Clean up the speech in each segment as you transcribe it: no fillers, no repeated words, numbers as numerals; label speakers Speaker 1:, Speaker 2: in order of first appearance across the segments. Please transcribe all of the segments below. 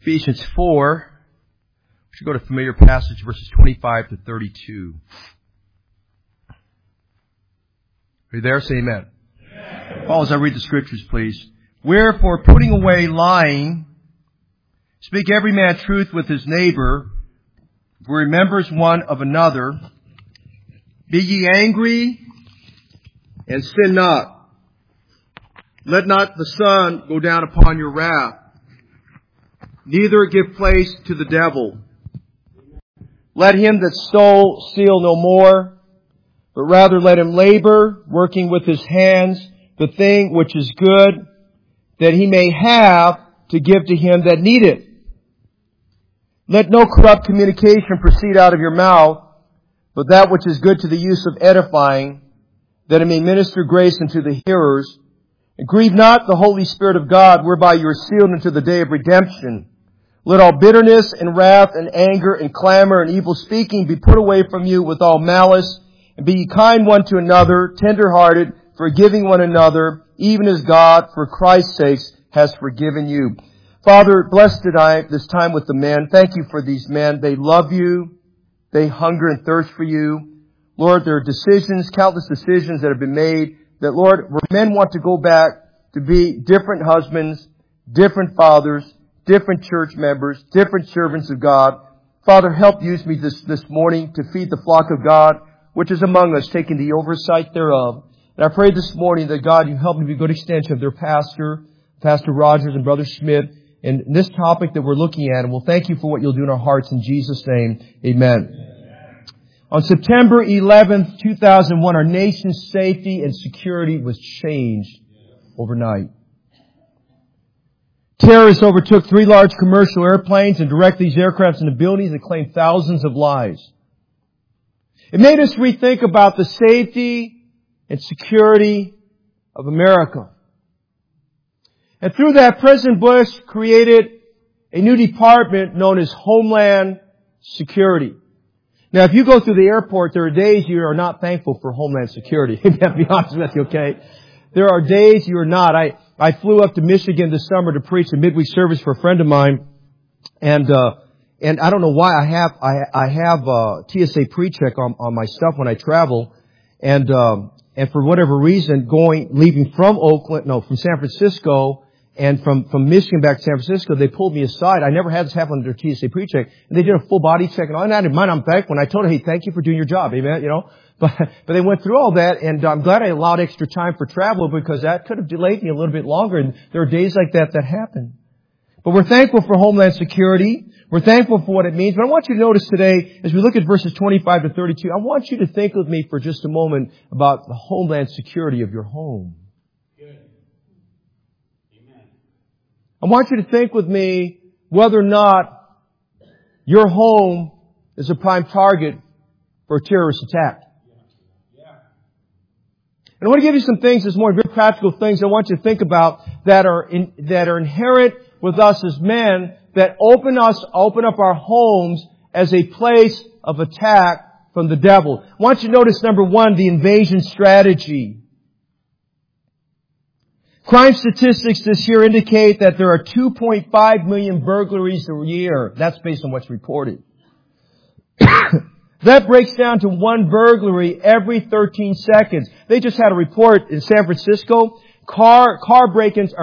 Speaker 1: Ephesians 4. We should go to a familiar passage, verses 25 to 32. Are you there? Say amen. Amen. Paul, as I read the scriptures, please. Wherefore, putting away lying, speak every man truth with his neighbor, for he remembers one of another. Be ye angry, and sin not. Let not the sun go down upon your wrath. Neither give place to the devil. Let him that stole steal no more, but rather let him labor, working with his hands, the thing which is good, that he may have to give to him that needeth. Let no corrupt communication proceed out of your mouth, but that which is good to the use of edifying, that it may minister grace unto the hearers. And grieve not the Holy Spirit of God, whereby you are sealed unto the day of redemption. Let all bitterness and wrath and anger and clamor and evil speaking be put away from you with all malice. And be ye kind one to another, tender-hearted, forgiving one another, even as God, for Christ's sake, has forgiven you. Father, bless tonight, this time with the men. Thank you for these men. They love you. They hunger and thirst for you. Lord, there are decisions, countless decisions that have been made that, Lord, where men want to go back to be different husbands, different fathers, different church members, different servants of God. Father, help use me this morning to feed the flock of God, which is among us, taking the oversight thereof. And I pray this morning that, God, you help me be a good extension of their pastor, Pastor Rogers and Brother Schmidt, in this topic that we're looking at. And we'll thank you for what you'll do in our hearts. In Jesus' name, amen. On September 11th, 2001, our nation's safety and security was changed overnight. Terrorists overtook 3 large commercial airplanes and directed these aircrafts into buildings and claimed thousands of lives. It made us rethink about the safety and security of America. And through that, President Bush created a new department known as Homeland Security. Now, if you go through the airport, there are days you are not thankful for Homeland Security. To be honest with you, okay? There are days you are not. I flew up to Michigan this summer to preach a midweek service for a friend of mine, and I don't know why I have TSA pre-check on my stuff when I travel, and for whatever reason, leaving from from San Francisco, and from Michigan back to San Francisco, they pulled me aside. I never had this happen under TSA pre-check, and they did a full body check, and all that. In mind, I'm thankful. And I told her, hey, thank you for doing your job, amen, But they went through all that, and I'm glad I allowed extra time for travel, because that could have delayed me a little bit longer, and there are days like that happen. But we're thankful for Homeland Security. We're thankful for what it means. But I want you to notice today, as we look at verses 25 to 32, I want you to think with me for just a moment about the Homeland Security of your home. Good. Amen. I want you to think with me whether or not your home is a prime target for a terrorist attack. And I want to give you some things this morning, very practical things I want you to think about that are inherent with us as men, that open up our homes as a place of attack from the devil. I want you to notice, number 1, the invasion strategy. Crime statistics this year indicate that there are 2.5 million burglaries a year. That's based on what's reported. That breaks down to 1 burglary every 13 seconds. They just had a report in San Francisco. Car break-ins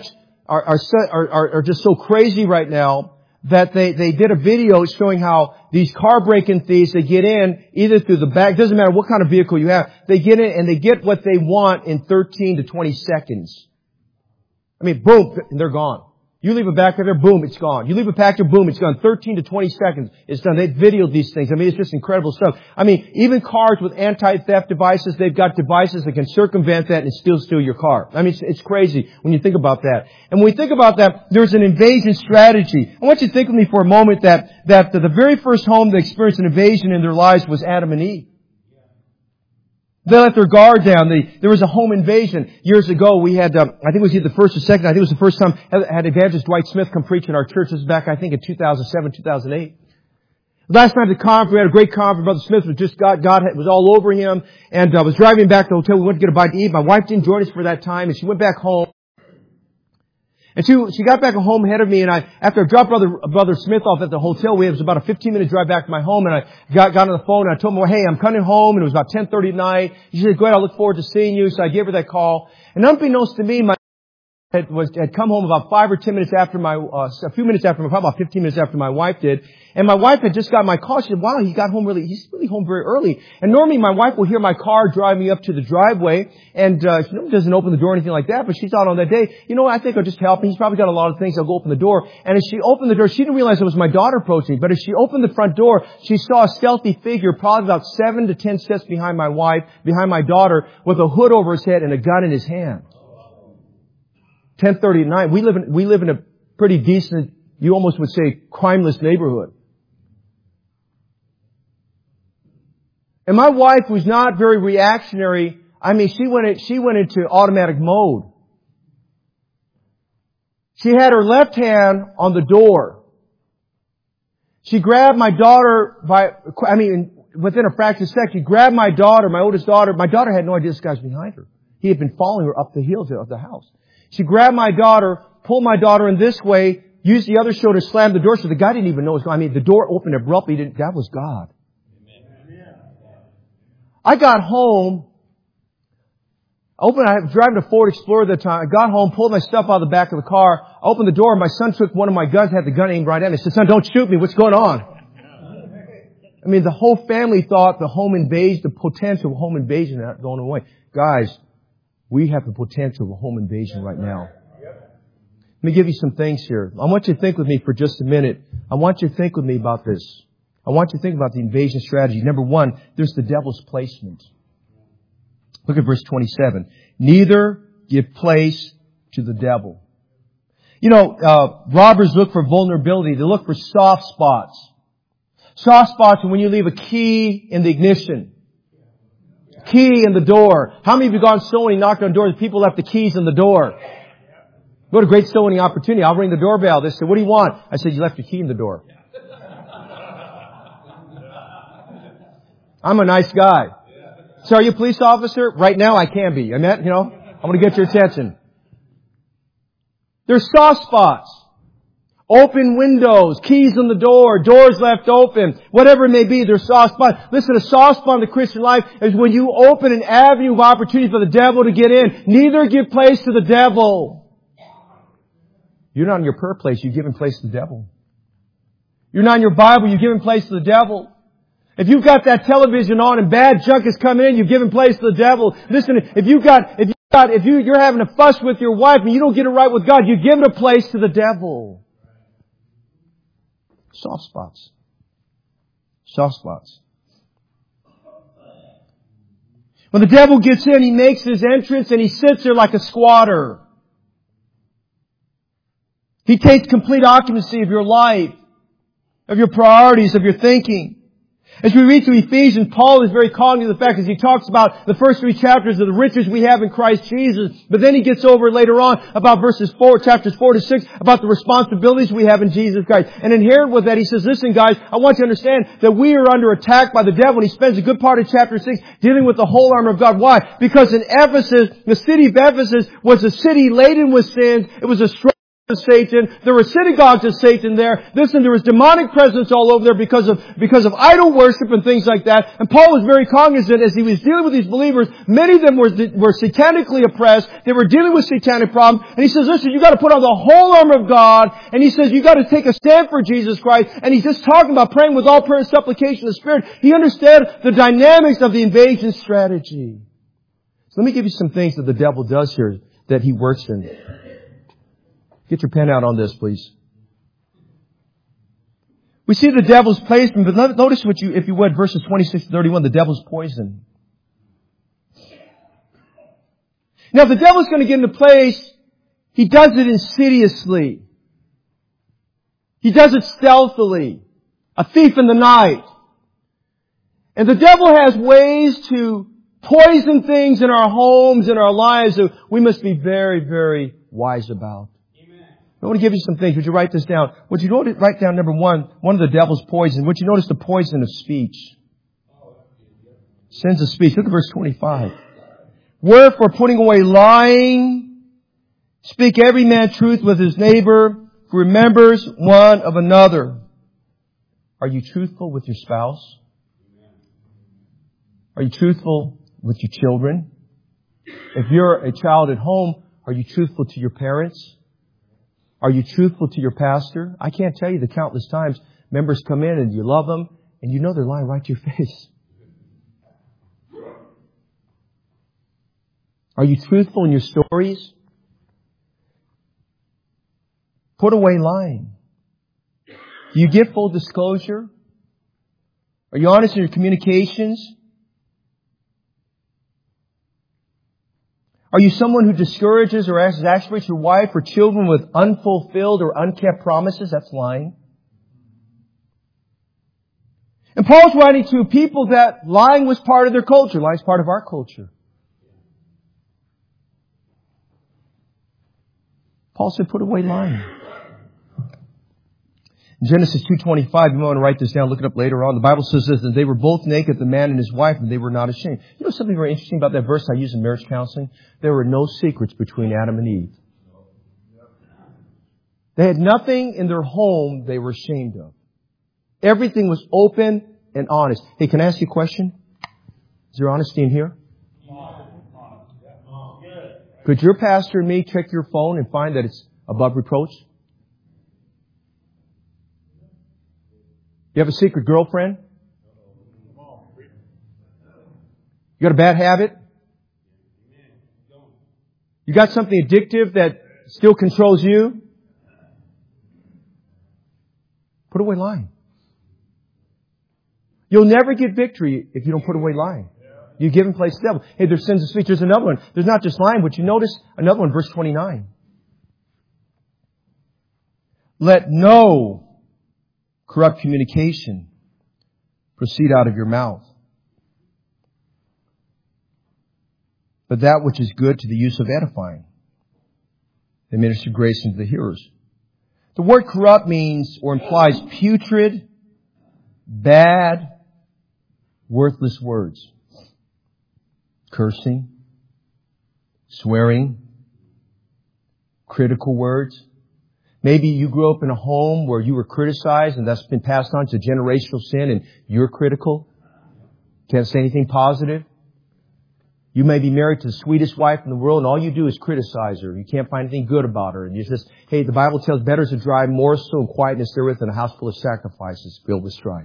Speaker 1: are just so crazy right now that they did a video showing how these car break-in thieves, they get in either through the back, doesn't matter what kind of vehicle you have, they get in and they get what they want in 13 to 20 seconds. I mean, boom, and they're gone. You leave it back there, boom, it's gone. You leave it back there, boom, it's gone. 13 to 20 seconds, it's done. They've videoed these things. I mean, it's just incredible stuff. I mean, even cars with anti-theft devices, they've got devices that can circumvent that and still steal your car. I mean, it's crazy when you think about that. And when we think about that, there's an invasion strategy. I want you to think with me for a moment that the very first home that experienced an invasion in their lives was Adam and Eve. They let their guard down. There was a home invasion. Years ago, we had, I think it was either the first or second, I think it was the first time, had evangelist Dwight Smith come preach in our church. This was back, I think, in 2007, 2008. Last night at the conference, we had a great conference. Brother Smith was just, God was all over him. And I was driving back to the hotel. We went to get a bite to eat. My wife didn't join us for that time, and she went back home. And she got back home ahead of me, and after I dropped Brother Smith off at the hotel, it was about a 15-minute drive back to my home, and I got on the phone, and I told him, well, hey, I'm coming home, and it was about 10:30 at night. She said, go ahead, I look forward to seeing you. So I gave her that call. And unbeknownst to me, my had come home about 5 or 10 minutes after a few minutes after, probably about 15 minutes after my wife did. And my wife had just got my call. She said, wow, he's really home very early. And normally my wife will hear my car drive me up to the driveway, and, she doesn't open the door or anything like that, but she thought on that day, I think I'll just help him. He's probably got a lot of things. I'll go open the door. And as she opened the door, she didn't realize it was my daughter approaching, but as she opened the front door, she saw a stealthy figure, probably about 7 to 10 steps behind my wife, behind my daughter, with a hood over his head and a gun in his hand. 10:30 at night. We live in a pretty decent, you almost would say, crimeless neighborhood. And my wife was not very reactionary. I mean, she went into automatic mode. She had her left hand on the door. She grabbed my daughter within a fraction of a second, she grabbed my daughter, my oldest daughter. My daughter had no idea this guy was behind her. He had been following her up the hill of the house. She grabbed my daughter, pulled my daughter in this way, used the other shoulder to slam the door, so the guy didn't even know it was going. I mean, the door opened abruptly. That was God. I got home. I was driving a Ford Explorer at the time. I got home, pulled my stuff out of the back of the car. I opened the door. My son took one of my guns, had the gun aimed right at me. He said, son, don't shoot me. What's going on? I mean, the whole family thought the potential home invasion not going away. Guys, we have the potential of a home invasion right now. Let me give you some things here. I want you to think with me for just a minute. I want you to think with me about this. I want you to think about the invasion strategy. Number one, there's the devil's placement. Look at verse 27. Neither give place to the devil. Robbers look for vulnerability. They look for soft spots. Soft spots are when you leave a key in the ignition. Key in the door. How many of you gone sewing, knocked on doors, people left the keys in the door? What a great sewing opportunity. I'll ring the doorbell. They say, what do you want? I said, you left your key in the door. I'm a nice guy. So are you a police officer? Right now I can be. I want to get your attention. There's soft spots. Open windows, keys in the door, doors left open, whatever it may be, there's soft spots. Listen, a soft spot in the Christian life is when you open an avenue of opportunity for the devil to get in. Neither give place to the devil. You're not in your prayer place, you're giving place to the devil. You're not in your Bible, you're giving place to the devil. If you've got that television on and bad junk is coming in, you've given place to the devil. Listen, if you're having a fuss with your wife and you don't get it right with God, you're giving a place to the devil. Soft spots. Soft spots. When the devil gets in, he makes his entrance and he sits there like a squatter. He takes complete occupancy of your life, of your priorities, of your thinking. As we read through Ephesians, Paul is very cognizant of the fact as he talks about the first 3 chapters of the riches we have in Christ Jesus. But then he gets over later on about chapters 4 to 6, about the responsibilities we have in Jesus Christ. And inherent with that, he says, listen guys, I want you to understand that we are under attack by the devil. And he spends a good part of chapter 6 dealing with the whole armor of God. Why? Because in Ephesus, the city of Ephesus was a city laden with sins. It was a strong of Satan. There were synagogues of Satan there. Listen, there was demonic presence all over there because of idol worship and things like that. And Paul was very cognizant as he was dealing with these believers. Many of them were satanically oppressed. They were dealing with satanic problems. And he says, listen, you got to put on the whole armor of God. And he says, you got to take a stand for Jesus Christ. And he's just talking about praying with all prayer and supplication of the Spirit. He understood the dynamics of the invasion strategy. So let me give you some things that the devil does here that he works in. Get your pen out on this, please. We see the devil's placement, but notice if you would, verses 26 to 31, the devil's poison. Now, if the devil's going to get into place, he does it insidiously. He does it stealthily. A thief in the night. And the devil has ways to poison things in our homes, in our lives that we must be very, very wise about. I want to give you some things. Would you write this down? Would you write down number one of the devil's poison? Would you notice the poison of speech? Sins of speech. Look at verse 25. Wherefore, putting away lying, Speak every man truth with his neighbor, who remembers one of another. Are you truthful with your spouse? Are you truthful with your children? If you're a child at home, are you truthful to your parents? Are you truthful to your pastor? I can't tell you the countless times members come in and you love them and you know they're lying right to your face. Are you truthful in your stories? Put away lying. Do you give full disclosure? Are you honest in your communications? Are you someone who discourages or exasperates your wife or children with unfulfilled or unkept promises? That's lying. And Paul's writing to people that lying was part of their culture. Lying is part of our culture. Paul said, put away lying. In Genesis 2:25, you want to write this down, look it up later on. The Bible says this, that they were both naked, the man and his wife, and they were not ashamed. You know something very interesting about that verse I use in marriage counseling? There were no secrets between Adam and Eve. They had nothing in their home they were ashamed of. Everything was open and honest. Hey, can I ask you a question? Is there honesty in here? Could your pastor and me check your phone and find that it's above reproach? You have a secret girlfriend? You got a bad habit? You got something addictive that still controls you? Put away lying. You'll never get victory if you don't put away lying. You give in place to the devil. Hey, there's sins of speech. There's another one. There's not just lying, but you notice another one, verse 29. Let no corrupt communication proceed out of your mouth, but that which is good to the use of edifying, and minister grace into the hearers. The word corrupt means or implies putrid, bad, worthless words. Cursing, swearing, critical words. Maybe you grew up in a home where you were criticized and that's been passed on to generational sin and you're critical. Can't say anything positive. You may be married to the sweetest wife in the world and all you do is criticize her. You can't find anything good about her. And you just, hey, the Bible tells better to drive morsel and quietness therewith than a house full of sacrifices filled with strife.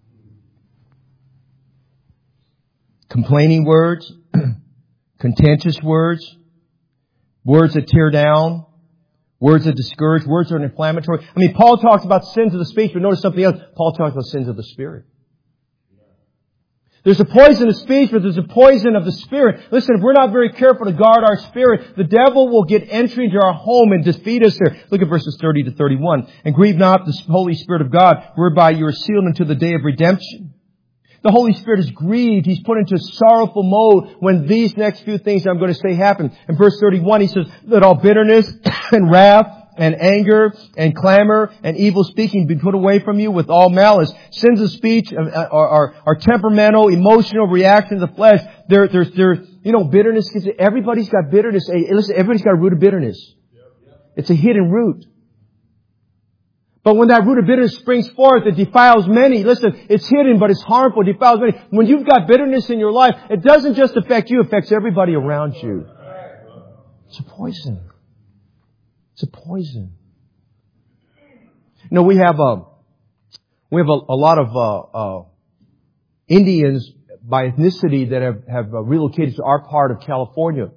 Speaker 1: Complaining words, contentious words, words that tear down, words that discourage, words that are inflammatory. I mean, Paul talks about sins of the speech, but notice something else. Paul talks about sins of the spirit. There's a poison of speech, but there's a poison of the spirit. Listen, if we're not very careful to guard our spirit, the devil will get entry into our home and defeat us there. Look at verses 30 to 31. And grieve not the Holy Spirit of God, whereby you are sealed unto the day of redemption. The Holy Spirit is grieved. He's put into a sorrowful mode when these next few things I'm going to say happen. In verse 31, he says, let all bitterness and wrath and anger and clamor and evil speaking be put away from you with all malice. Sins of speech are temperamental, emotional reaction of the flesh. Bitterness. Everybody's got bitterness. Hey, listen, everybody's got a root of bitterness. It's a hidden root. But when that root of bitterness springs forth, it defiles many. Listen, it's hidden, but it's harmful. It defiles many. When you've got bitterness in your life, it doesn't just affect you, it affects everybody around you. It's a poison. It's a poison. You know, we have a lot of Indians by ethnicity that have relocated to our part of California.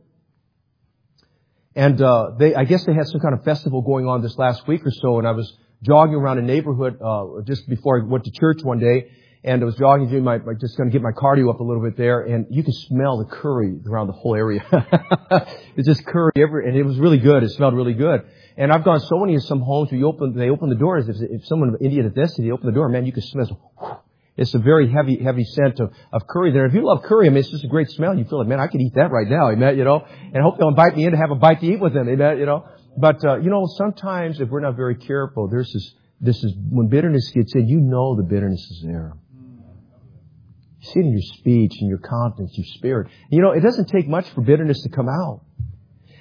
Speaker 1: And I guess they had some kind of festival going on this last week or so, and I was jogging around a neighborhood just before I went to church one day, and I was jogging, just going to get my cardio up a little bit there, and you could smell the curry around the whole area. It's just curry everywhere, and it was really good. It smelled really good. And I've gone so many in some homes where they open the doors. If someone of Indian ethnicity, they open the door, man, you can smell. It's a very heavy scent of curry there. If you love curry, I mean, it's just a great smell. You feel like, man, I could eat that right now, amen, you know. And I hope they'll invite me in to have a bite to eat with them, amen, you know. But, sometimes if we're not very careful, this is, when bitterness gets in, you know the bitterness is there. You see it in your speech, in your countenance, your spirit. You know, it doesn't take much for bitterness to come out.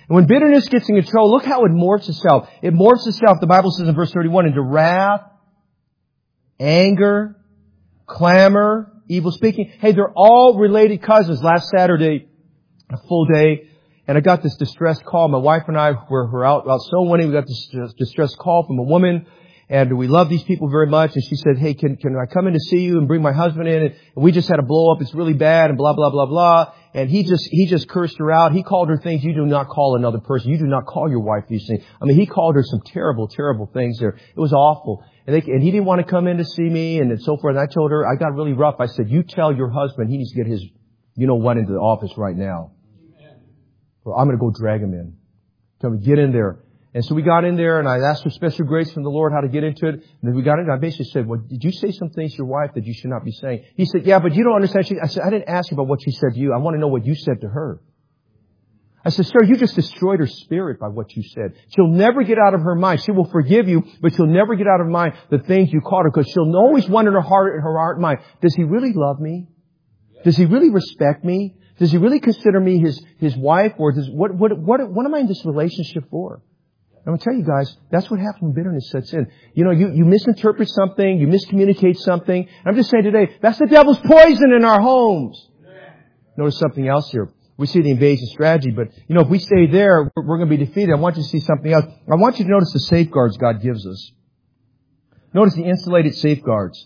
Speaker 1: And when bitterness gets in control, look how it morphs itself. It morphs itself, the Bible says in verse 31, into wrath, anger, clamor, evil speaking. Hey, they're all related cousins. Last Saturday, a full day, and I got this distressed call. My wife and I were out soul winning. We got this distressed call from a woman, and we love these people very much. And she said, hey, can I come in to see you and bring my husband in? And we just had a blow up. It's really bad, and blah, blah, blah, blah. And he just cursed her out. He called her things you do not call another person. You do not call your wife these things. I mean, he called her some terrible, terrible things there. It was awful. And he didn't want to come in to see me and so forth. And I told her, I got really rough. I said, you tell your husband he needs to get his, into the office right now. Or I'm going to go drag him in. Tell him to get in there. And so we got in there, and I asked for special grace from the Lord how to get into it. And then we got in there. I basically said, well, did you say some things to your wife that you should not be saying? He said, yeah, but you don't understand. I said, I didn't ask you about what she said to you. I want to know what you said to her. I said, sir, you just destroyed her spirit by what you said. She'll never get out of her mind. She will forgive you, but she'll never get out of her mind the things you called her, because she'll always wonder in her heart and mind, does he really love me? Does he really respect me? Does he really consider me his wife? Or what am I in this relationship for? I'm going to tell you guys, that's what happens when bitterness sets in. You misinterpret something, you miscommunicate something. I'm just saying today, that's the devil's poison in our homes. Notice something else here. We see the invasion strategy, but if we stay there, we're going to be defeated. I want you to see something else. I want you to notice the safeguards God gives us. Notice the insulated safeguards.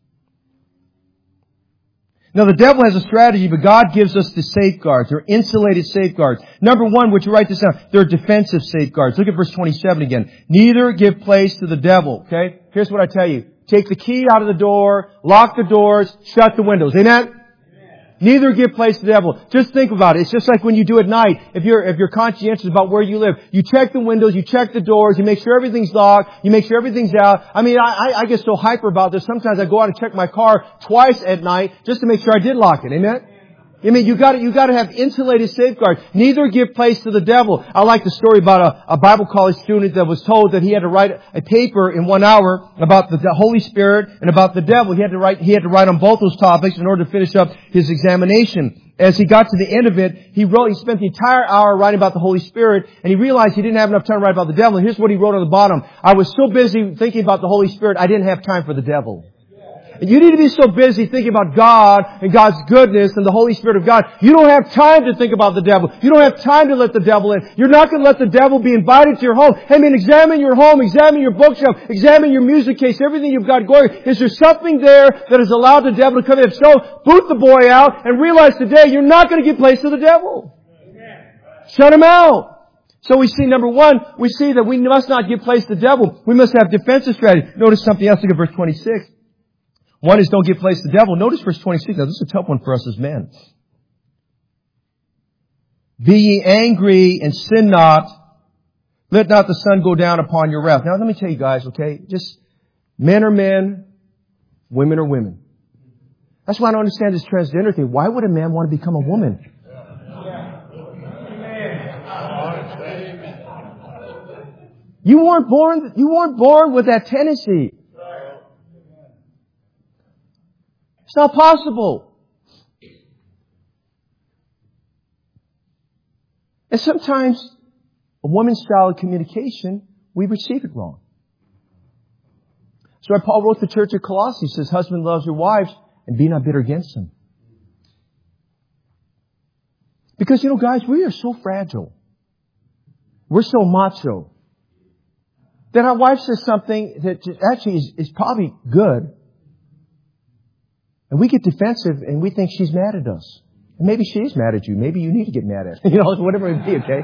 Speaker 1: Now, the devil has a strategy, but God gives us the safeguards. They're insulated safeguards. Number one, would you write this down? They're defensive safeguards. Look at verse 27 again. Neither give place to the devil. Okay? Here's what I tell you. Take the key out of the door, lock the doors, shut the windows. Amen? Neither give place to the devil. Just think about it. It's just like when you do at night. If you're conscientious about where you live, you check the windows, you check the doors, you make sure everything's locked, you make sure everything's out. I mean, I get so hyper about this. Sometimes I go out and check my car twice at night just to make sure I did lock it. Amen? I mean, you got to have insulated safeguards. Neither give place to the devil. I like the story about a Bible college student that was told that he had to write a paper in 1 hour about the Holy Spirit and about the devil. He had to write on both those topics in order to finish up his examination. As he got to the end of it, he spent the entire hour writing about the Holy Spirit, and he realized he didn't have enough time to write about the devil. And here's what he wrote on the bottom. I was so busy thinking about the Holy Spirit, I didn't have time for the devil. You need to be so busy thinking about God and God's goodness and the Holy Spirit of God. You don't have time to think about the devil. You don't have time to let the devil in. You're not going to let the devil be invited to your home. Hey man, examine your home, examine your bookshelf, examine your music case, everything you've got going. Is there something there that has allowed the devil to come in? If so, boot the boy out and realize today you're not going to give place to the devil. Shut him out. So we see, number one, we see that we must not give place to the devil. We must have defensive strategy. Notice something else. Look at verse 26. One is don't give place to the devil. Notice verse 26. Now, this is a tough one for us as men. Be ye angry and sin not. Let not the sun go down upon your wrath. Now, let me tell you guys, okay? Just men are men, women are women. That's why I don't understand this transgender thing. Why would a man want to become a woman? You weren't born with that tendency. It's not possible. And sometimes a woman's style of communication, we receive it wrong. So Paul wrote to the church at Colossae, he says, husband loves your wives and be not bitter against them. Because, guys, we are so fragile. We're so macho that our wife says something that actually is probably good. And we get defensive and we think she's mad at us. And maybe she is mad at you. Maybe you need to get mad at her. Whatever it be, okay?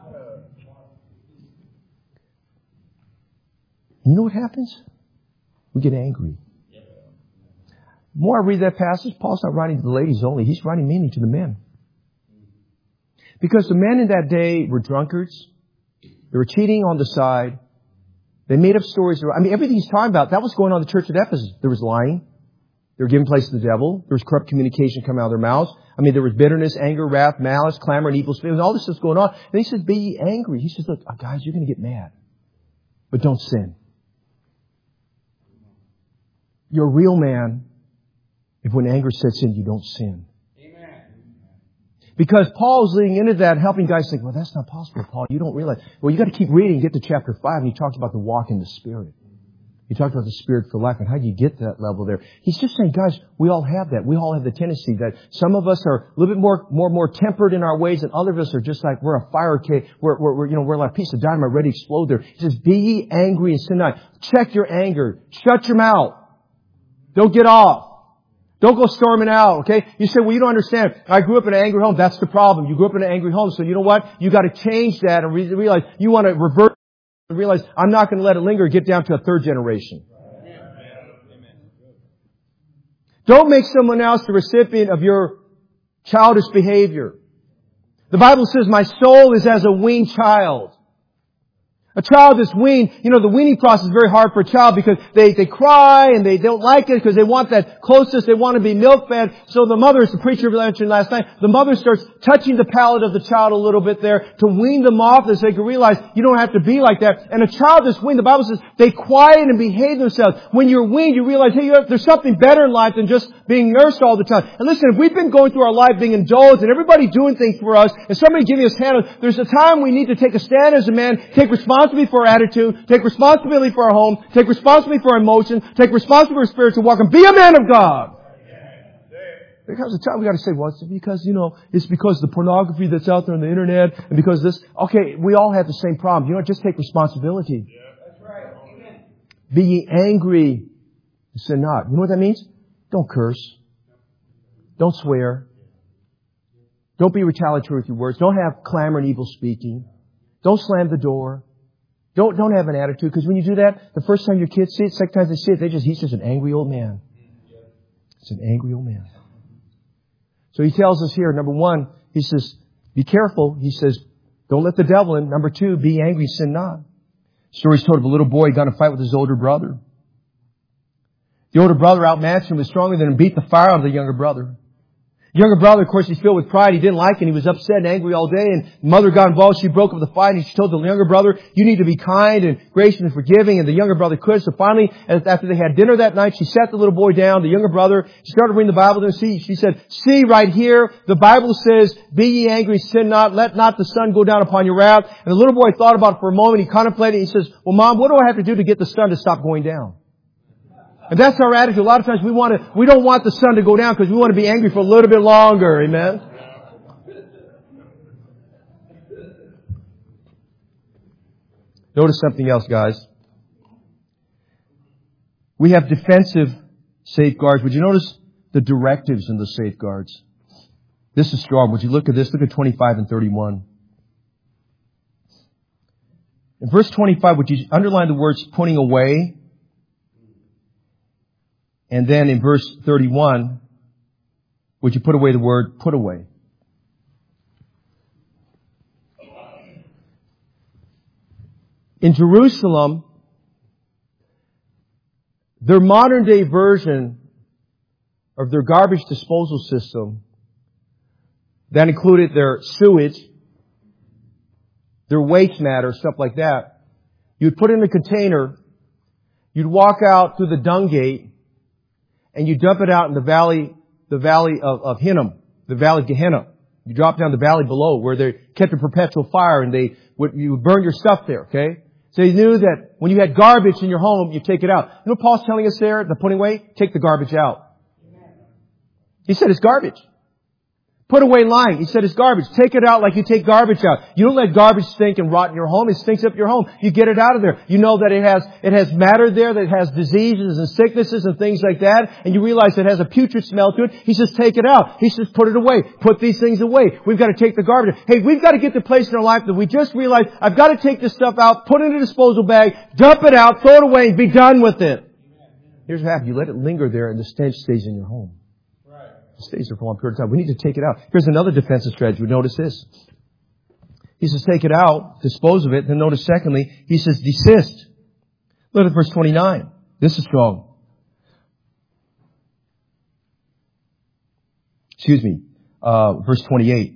Speaker 1: You know what happens? We get angry. The more I read that passage, Paul's not writing to the ladies only. He's writing mainly to the men. Because the men in that day were drunkards. They were cheating on the side. They made up stories. Everything he's talking about, that was going on in the church at Ephesus. There was lying. They were giving place to the devil. There was corrupt communication coming out of their mouths. There was bitterness, anger, wrath, malice, clamor, and evil spirits. All this stuff's going on. And he says, be ye angry. He says, look, guys, you're going to get mad. But don't sin. You're a real man if when anger sets in, you don't sin. Amen. Because Paul's leading into that, helping guys think, well, that's not possible, Paul. You don't realize. Well, you got to keep reading, get to chapter 5, and he talks about the walk in the Spirit. He talked about the Spirit for life and how do you get to that level there. He's just saying, guys, we all have that. We all have the tendency that some of us are a little bit more tempered in our ways, and other of us are just like we're a fire cake. We're like a piece of dynamite ready to explode there. He says, be ye angry and sin not. Check your anger. Shut your mouth. Don't get off. Don't go storming out, okay? You say, well, you don't understand. I grew up in an angry home. That's the problem. You grew up in an angry home. So you know what? You got to change that and realize you want to revert and realize I'm not going to let it linger, get down to a third generation. Don't make someone else the recipient of your childish behavior. The Bible says, my soul is as a weaned child. A child that's weaned, the weaning process is very hard for a child because they cry and they don't like it because they want that closeness. They want to be milk-fed. So the mother, as the preacher mentioned last night, the mother starts touching the palate of the child a little bit there to wean them off as they can realize you don't have to be like that. And a child that's weaned, the Bible says, they quiet and behave themselves. When you're weaned, you realize, hey, there's something better in life than just being nursed all the time. And listen, if we've been going through our life being indulged and everybody doing things for us and somebody giving us handles, there's a time we need to take a stand as a man, take responsibility for our attitude, take responsibility for our home, take responsibility for our emotions, take responsibility for our spiritual walk, and be a man of God. There comes a time we got to say, well, it's because, it's because the pornography that's out there on the internet and because this. Okay, we all have the same problem. Just take responsibility.
Speaker 2: Yeah. That's right. Amen.
Speaker 1: Be ye angry and sin not. You know what that means? Don't curse. Don't swear. Don't be retaliatory with your words. Don't have clamor and evil speaking. Don't slam the door. Don't have an attitude, because when you do that, the first time your kids see it, second time they see it, he's just an angry old man. It's an angry old man. So he tells us here, number one, he says, be careful. He says, don't let the devil in. Number two, be angry, sin not. Story's told of a little boy who got in a fight with his older brother. The older brother outmatched him, was stronger than him, beat the fire out of the younger brother. The younger brother, of course, he's filled with pride. He didn't like it. And he was upset and angry all day. And mother got involved. She broke up the fight. And she told the younger brother, you need to be kind and gracious and forgiving. And the younger brother could. So finally, after they had dinner that night, she sat the little boy down. The younger brother, she started reading the Bible to him. She said, see right here, the Bible says, be ye angry, sin not. Let not the sun go down upon your wrath. And the little boy thought about it for a moment. He contemplated it. He says, well, Mom, what do I have to do to get the sun to stop going down? And that's our attitude. A lot of times we don't want the sun to go down because we want to be angry for a little bit longer. Amen. Notice something else, guys. We have defensive safeguards. Would you notice the directives in the safeguards? This is strong. Would you look at this? Look at 25 and 31. In verse 25, would you underline the words putting away? And then in verse 31, would you put away the word put away? In Jerusalem, their modern day version of their garbage disposal system, that included their sewage, their waste matter, stuff like that, you'd put it in a container, you'd walk out through the dung gate, and you dump it out in the valley of Hinnom, the valley of Gehenna. You drop down the valley below where they kept a perpetual fire and you would burn your stuff there, okay? So you knew that when you had garbage in your home, you take it out. You know what Paul's telling us there, the putting away? Take the garbage out. He said it's garbage. Put away lying. He said it's garbage. Take it out like you take garbage out. You don't let garbage stink and rot in your home. It stinks up your home. You get it out of there. You know that it has matter there, that it has diseases and sicknesses and things like that. And you realize it has a putrid smell to it. He says take it out. He says put it away. Put these things away. We've got to take the garbage. Hey, we've got to get to the place in our life that we just realize I've got to take this stuff out, put it in a disposal bag, dump it out, throw it away, and be done with it. Here's what happens. You let it linger there and the stench stays in your home. Stays there for a long period of time. We need to take it out. Here's another defensive strategy. Notice this. He says take it out, dispose of it. Then notice secondly, he says desist. Look at verse 29. This is strong. Verse 28.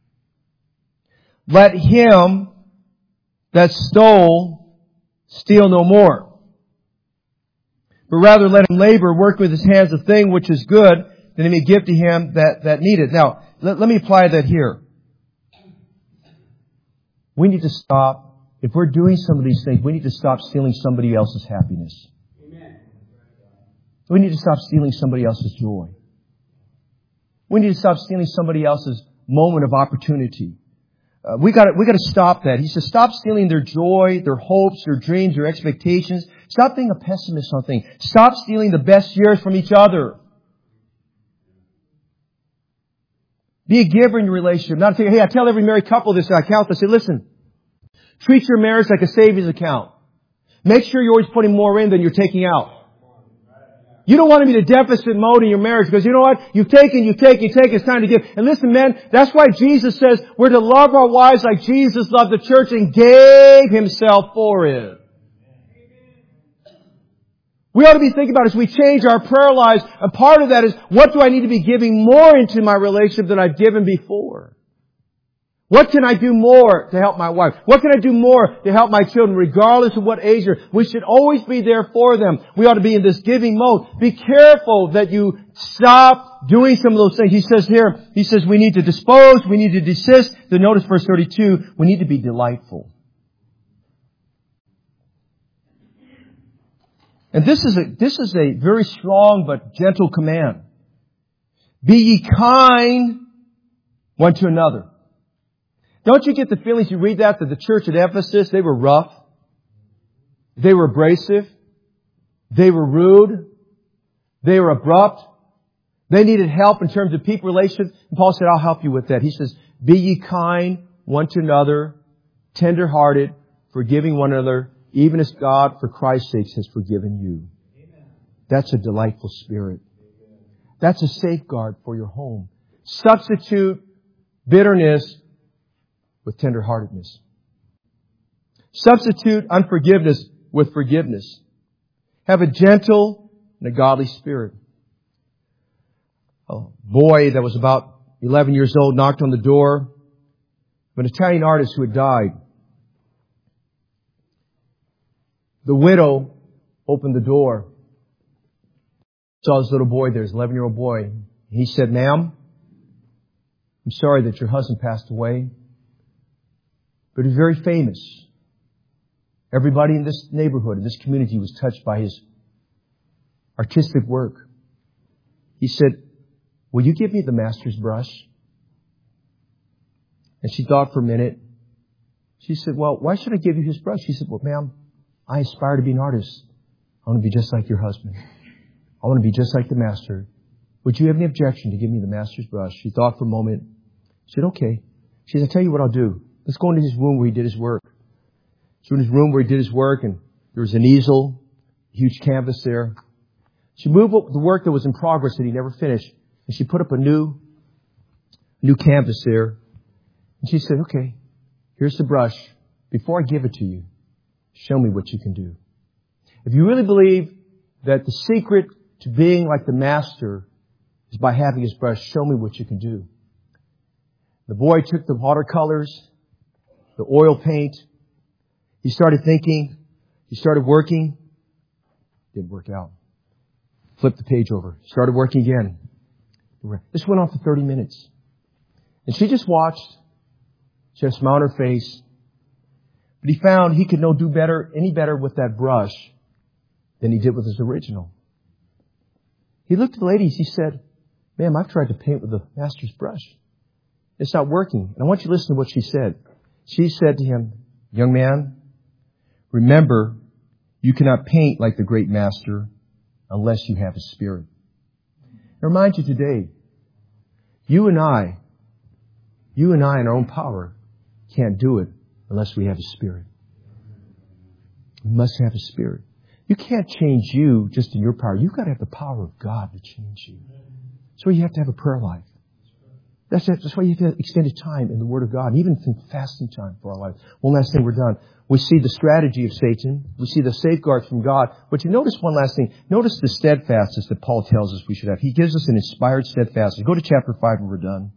Speaker 1: Let him that stole steal no more, but rather let him labor, work with his hands a thing which is good, that He may give to him that needed. Now, let me apply that here. We need to stop. If we're doing some of these things, we need to stop stealing somebody else's happiness. Amen. We need to stop stealing somebody else's joy. We need to stop stealing somebody else's moment of opportunity. We got to stop that. He says, stop stealing their joy, their hopes, their dreams, their expectations. Stop being a pessimist on things. Stop stealing the best years from each other. Be a giver in your relationship. Not to hey, I tell every married couple this, I count, I say, listen, treat your marriage like a savings account. Make sure you're always putting more in than you're taking out. You don't want to be the deficit mode in your marriage because you know what? You've taken, it's time to give. And listen, men, that's why Jesus says we're to love our wives like Jesus loved the church and gave Himself for it. We ought to be thinking about as we change our prayer lives, and part of that is, what do I need to be giving more into my relationship than I've given before? What can I do more to help my wife? What can I do more to help my children, regardless of what age they're? We should always be there for them. We ought to be in this giving mode. Be careful that you stop doing some of those things. He says we need to dispose, we need to desist. Then notice verse 32, we need to be delightful. And this is a very strong but gentle command. Be ye kind one to another. Don't you get the feelings you read that the church at Ephesus, they were rough, they were abrasive, they were rude, they were abrupt, they needed help in terms of people relations. And Paul said, I'll help you with that. He says, be ye kind one to another, tender-hearted, forgiving one another, even as God, for Christ's sake, has forgiven you. Amen. That's a delightful spirit. That's a safeguard for your home. Substitute bitterness with tenderheartedness. Substitute unforgiveness with forgiveness. Have a gentle and a godly spirit. A boy that was about 11 years old knocked on the door of an Italian artist who had died. The widow opened the door. Saw this little boy there, his 11-year-old boy. He said, ma'am, I'm sorry that your husband passed away, but he was very famous. Everybody in this neighborhood, in this community, was touched by his artistic work. He said, will you give me the master's brush? And she thought for a minute. She said, well, why should I give you his brush? He said, well, ma'am, I aspire to be an artist. I want to be just like your husband. I want to be just like the master. Would you have any objection to give me the master's brush? She thought for a moment. She said, okay. She said, I'll tell you what I'll do. Let's go into his room where he did his work. So in his room where he did his work, and there was an easel, a huge canvas there. She moved up the work that was in progress that he never finished, and she put up a new canvas there. And she said, okay, here's the brush. Before I give it to you, show me what you can do. If you really believe that the secret to being like the master is by having his brush, show me what you can do. The boy took the watercolors, the oil paint. He started thinking. He started working. Didn't work out. Flipped the page over. Started working again. This went on for 30 minutes. And she just watched. She had a smile on her face. But he found he could do any better with that brush than he did with his original. He looked at the ladies. He said, ma'am, I've tried to paint with the master's brush. It's not working. And I want you to listen to what she said. She said to him, young man, remember, you cannot paint like the great master unless you have his spirit. I remind you today, you and I in our own power can't do it unless we have His Spirit. We must have His Spirit. You can't change you just in your power. You've got to have the power of God to change you. So you have to have a prayer life. That's why you have to extended time in the Word of God, and even some fasting time for our life. One last thing, we're done. We see the strategy of Satan. We see the safeguards from God. But you notice one last thing. Notice the steadfastness that Paul tells us we should have. He gives us an inspired steadfastness. Go to chapter 5 and we're done.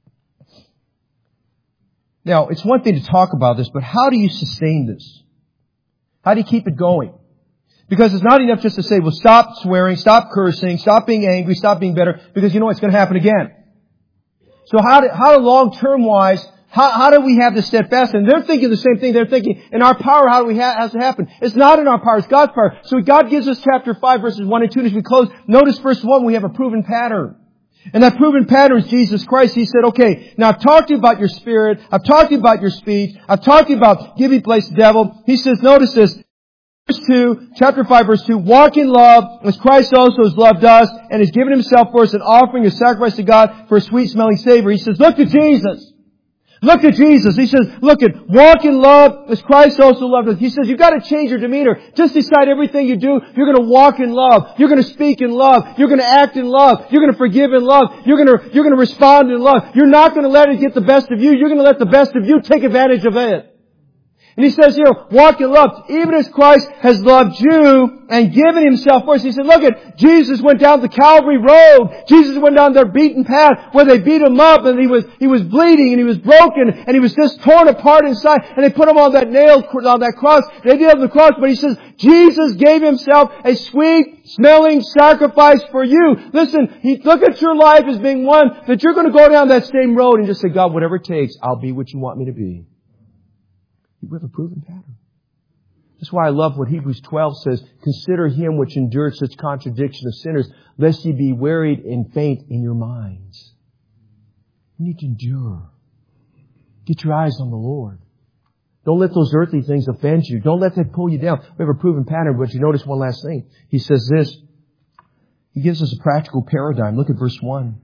Speaker 1: Now, it's one thing to talk about this, but how do you sustain this? How do you keep it going? Because it's not enough just to say, well, stop swearing, stop cursing, stop being angry, stop being bitter, because you know it's going to happen again. So how do long-term wise, how do we have this steadfast? And they're thinking the same thing. They're thinking, in our power, how do we has to happen? It's not in our power, it's God's power. So God gives us chapter 5, verses 1 and 2. As we close, notice verse 1, we have a proven pattern. And that proven pattern is Jesus Christ. He said, okay, now I've talked to you about your spirit. I've talked to you about your speech. I've talked to you about giving place to the devil. He says, notice this. Verse 2, chapter 5, verse 2, walk in love as Christ also has loved us and has given Himself for us an offering, a sacrifice to God for a sweet smelling savor. He says, look to Jesus. Look at Jesus. He says, look at, walk in love as Christ also loved us. He says, you've got to change your demeanor. Just decide everything you do, you're going to walk in love. You're going to speak in love. You're going to act in love. You're going to forgive in love. You're going to respond in love. You're not going to let it get the best of you. You're going to let the best of you take advantage of it. And He says here, walk in love, even as Christ has loved you and given Himself for us. He said, look at, Jesus went down the Calvary Road. Jesus went down their beaten path where they beat Him up and He was bleeding and He was broken and He was just torn apart inside and they put Him on that nail, on that cross. They did on the cross, but He says, Jesus gave Himself a sweet smelling sacrifice for you. Listen, look at your life as being one that you're going to go down that same road and just say, God, whatever it takes, I'll be what you want me to be. We have a proven pattern. That's why I love what Hebrews 12 says. Consider Him which endured such contradiction of sinners, lest ye be wearied and faint in your minds. You need to endure. Get your eyes on the Lord. Don't let those earthly things offend you. Don't let that pull you down. We have a proven pattern, but you notice one last thing. He says this. He gives us a practical paradigm. Look at verse 1.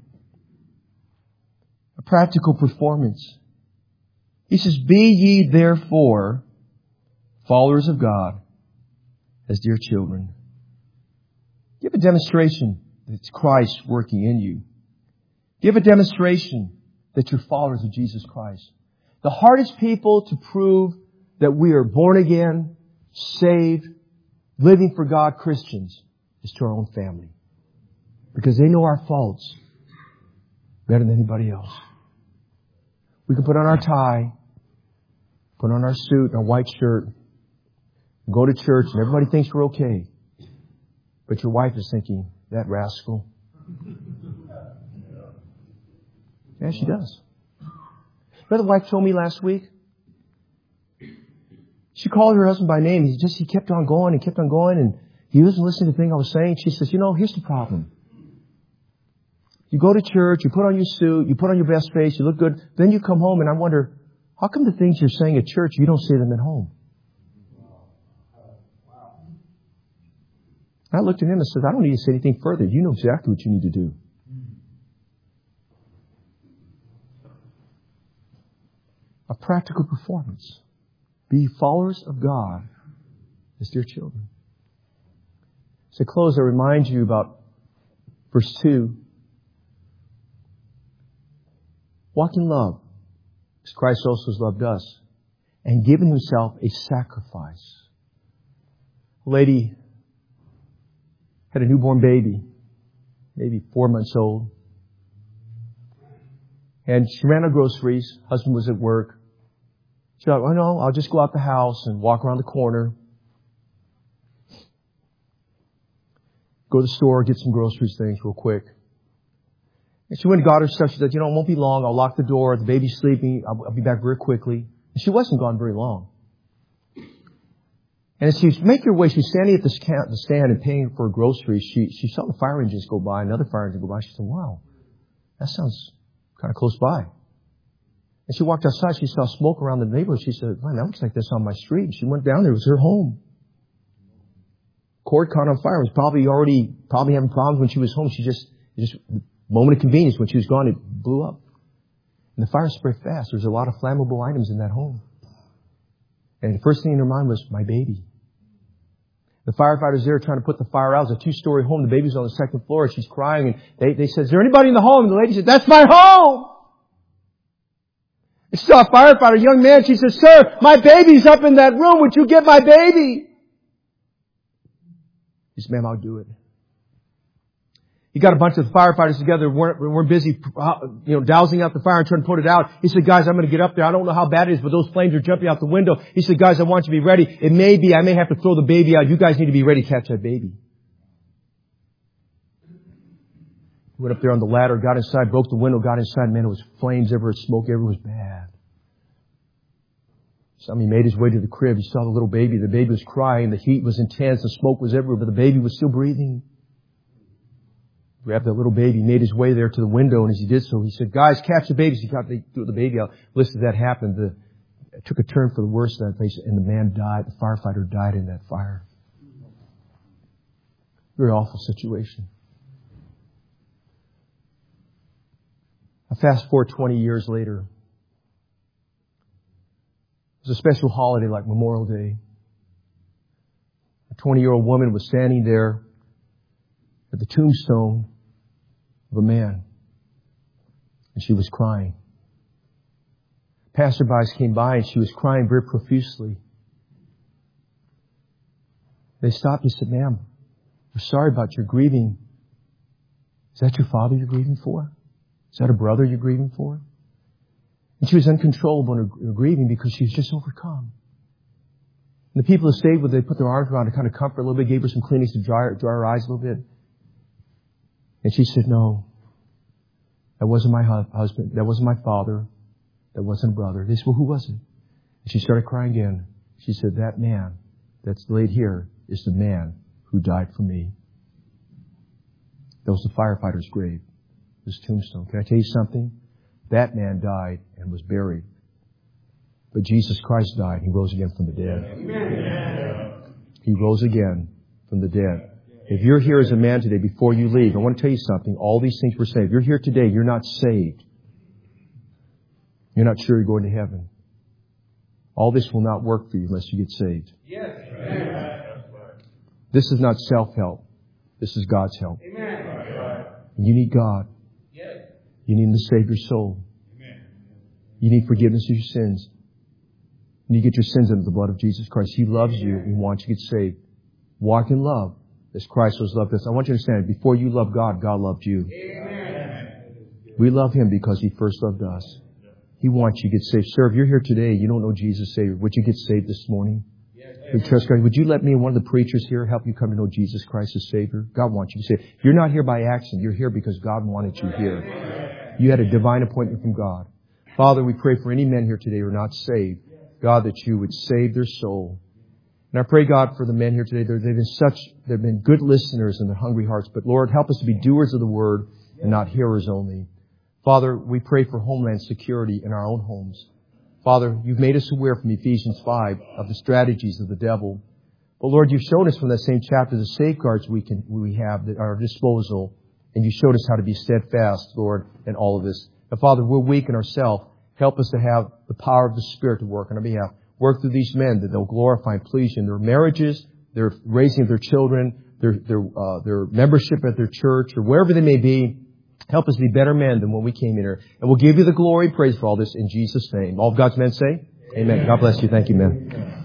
Speaker 1: A practical performance. He says, be ye therefore followers of God as dear children. Give a demonstration that it's Christ working in you. Give a demonstration that you're followers of Jesus Christ. The hardest people to prove that we are born again, saved, living for God Christians is to our own family. Because they know our faults better than anybody else. We can put on our tie, put on our suit, our white shirt, go to church, and everybody thinks we're okay. But your wife is thinking, that rascal. Yeah, she does. You know, the wife told me last week, she called her husband by name. He kept on going and he wasn't listening to the thing I was saying. She says, here's the problem. You go to church, you put on your suit, you put on your best face, you look good. Then you come home and I wonder, how come the things you're saying at church, you don't say them at home? I looked at him and said, I don't need to say anything further. You know exactly what you need to do. A practical performance. Be followers of God as dear children. To close, I remind you about verse 2. Walk in love, as Christ also has loved us, and given Himself a sacrifice. A lady had a newborn baby, maybe 4 months old. And she ran out of groceries. Husband was at work. She thought, no, I'll just go out the house and walk around the corner. Go to the store, get some groceries, things real quick. And she went and got her stuff. She said, it won't be long. I'll lock the door. The baby's sleeping. I'll be back very quickly. And she wasn't gone very long. And as she was making her way, she was standing at the stand and paying for groceries. She saw the fire engines go by, another fire engine go by. She said, wow, that sounds kind of close by. And she walked outside. She saw smoke around the neighborhood. She said, man, that looks like this on my street. She went down there. It was her home. Cord caught on fire. It was probably having problems when she was home. She just moment of convenience, when she was gone, it blew up. And the fire spread fast. There was a lot of flammable items in that home. And the first thing in her mind was, my baby. The firefighters there trying to put the fire out. It was a 2-story home. The baby's on the second floor. She's crying. And they said, is there anybody in the home? And the lady said, that's my home. And she saw a firefighter, a young man. She said, sir, my baby's up in that room. Would you get my baby? He said, ma'am, I'll do it. He got a bunch of firefighters together, weren't busy, dousing out the fire and trying to put it out. He said, guys, I'm going to get up there. I don't know how bad it is, but those flames are jumping out the window. He said, guys, I want you to be ready. It may be, I may have to throw the baby out. You guys need to be ready to catch that baby. He went up there on the ladder, got inside, broke the window, got inside. Man, it was flames everywhere, smoke everywhere. It was bad. So he made his way to the crib. He saw the little baby. The baby was crying. The heat was intense. The smoke was everywhere, but the baby was still breathing. Grabbed that little baby, made his way there to the window, and as he did so, he said, guys, catch the babies. He threw the baby out. Listen, that happened. It took a turn for the worse in that place, and the man died. The firefighter died in that fire. Very awful situation. I fast forward 20 years later. It was a special holiday like Memorial Day. A 20-year-old woman was standing there at the tombstone of a man, and she was crying. Passerbys came by, and she was crying very profusely. They stopped and said, ma'am, we're sorry about your grieving. Is that your father you're grieving for? Is that a brother you're grieving for? And she was uncontrollable in her grieving because she was just overcome. And the people who stayed with her, they put their arms around her, kind of comfort a little bit, gave her some Kleenex to dry her eyes a little bit. And she said, no, that wasn't my husband. That wasn't my father. That wasn't a brother. They said, well, who was it? And she started crying again. She said, that man that's laid here is the man who died for me. That was the firefighter's grave, his tombstone. Can I tell you something? That man died and was buried. But Jesus Christ died. He rose again from the dead. Amen. He rose again from the dead. If you're here as a man today, before you leave, I want to tell you something. All these things were saved. If you're here today, you're not saved. You're not sure you're going to heaven. All this will not work for you unless you get saved. Yes. This is not self-help. This is God's help. Amen. You need God. Yes. You need Him to save your soul. Amen. You need forgiveness of your sins. You need to get your sins under the blood of Jesus Christ. He loves you and wants you to get saved. Walk in love as Christ has loved us. I want you to understand, before you love God, God loved you. Amen. We love Him because He first loved us. He wants you to get saved. Sir, if you're here today, you don't know Jesus Savior, would you get saved this morning? Yes. Trust God. Would you let me and one of the preachers here help you come to know Jesus Christ as Savior? God wants you to say, you're not here by accident. You're here because God wanted you here. You had a divine appointment from God. Father, we pray for any men here today who are not saved. God, that you would save their soul. And I pray, God, for the men here today. They've been good listeners in their hungry hearts. But Lord, help us to be doers of the word and not hearers only. Father, we pray for homeland security in our own homes. Father, you've made us aware from Ephesians 5 of the strategies of the devil. But Lord, you've shown us from that same chapter the safeguards we have at our disposal. And you showed us how to be steadfast, Lord, in all of this. And Father, we're weak in ourselves. Help us to have the power of the Spirit to work on our behalf. Work through these men that they'll glorify and please you in their marriages, their raising of their children, their membership at their church, or wherever they may be. Help us be better men than when we came in here. And we'll give you the glory and praise for all this in Jesus' name. All of God's men say, amen. God bless you. Thank you, men.